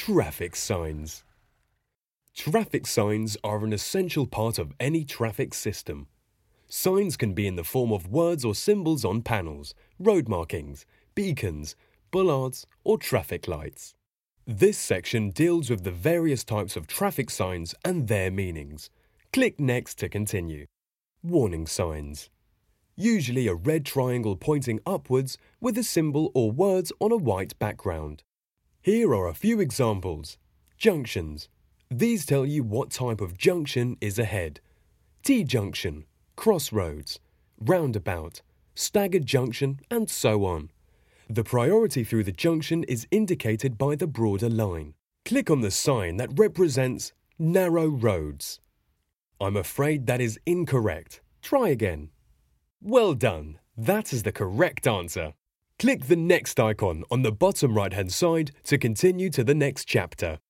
Traffic signs. Traffic signs are an essential part of any traffic system. Signs can be in the form of words or symbols on panels, road markings, beacons, bollards, or traffic lights. This section deals with the various types of traffic signs and their meanings. Click Next to continue. Warning signs. Usually a red triangle pointing upwards with a symbol or words on a white background. Here are a few examples. Junctions. These tell you what type of junction is ahead. T-junction, crossroads, roundabout, staggered junction, and so on. The priority through the junction is indicated by the broader line. Click on the sign that represents narrow roads. I'm afraid that is incorrect. Try again. Well done. That is the correct answer. Click the next icon on the bottom right-hand side to continue to the next chapter.